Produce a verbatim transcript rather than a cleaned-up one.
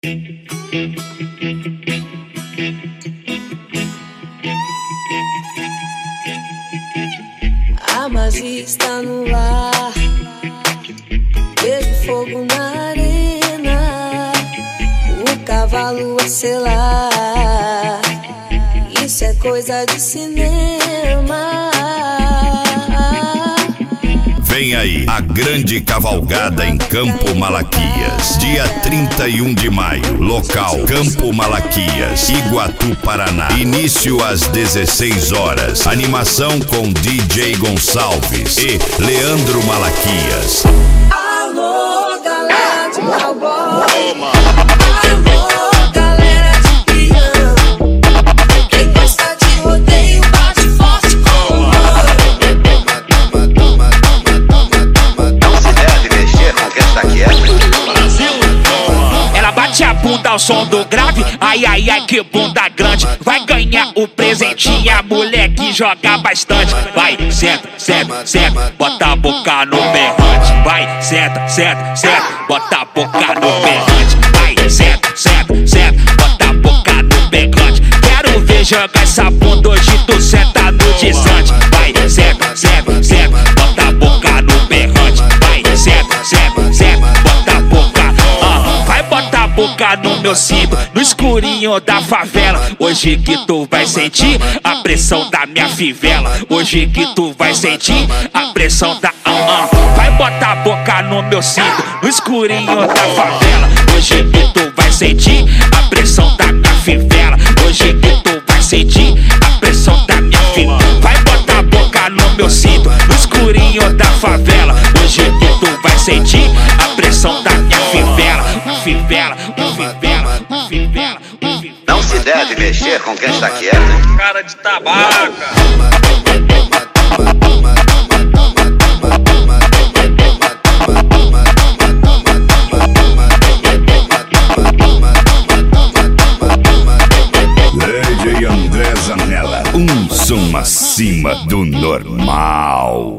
A magia está no ar, vejo fogo na arena, o cavalo a selar, isso é coisa de cinema. Vem aí a grande cavalgada em Campo Malaquias, dia trinta e um de maio, local Campo Malaquias, Iguatu, Paraná. Início às dezesseis horas. Animação com D J Gonçalves e Leandro Malaquias. Alô, galera de cowboy. A bunda ao som do grave, ai ai ai que bunda grande. Vai ganhar o presentinho, a moleque joga bastante. Vai, senta, senta, senta, bota a boca no berrante. Vai, senta, senta, senta, bota a boca no berrante. Vai, senta, senta, senta, bota a boca no berrante. Quero ver jogar essa bunda hoje, tu senta no desante. Vai, senta, senta, senta, bota a boca no berrante. Vai, senta, senta, senta, bota a boca. Uh, vai botar a boca no meu cinto, no escurinho da favela. Hoje que tu vai sentir a pressão da minha fivela. Hoje que tu vai sentir a pressão da uh, uh. Vai botar a boca no meu cinto, no escurinho da favela. Hoje que tu vai sentir a pressão da minha fivela. Hoje que tu vai sentir a pressão da minha fivela. Vai botar a boca no meu cinto, no escurinho da favela. Hoje que tu vai sentir a pressão da minha fivela. Fivela, fivela, fivela, fivela. Não se deve mexer com quem está quieto. Cara de tabaca. D J André Zanella, um som acima do normal.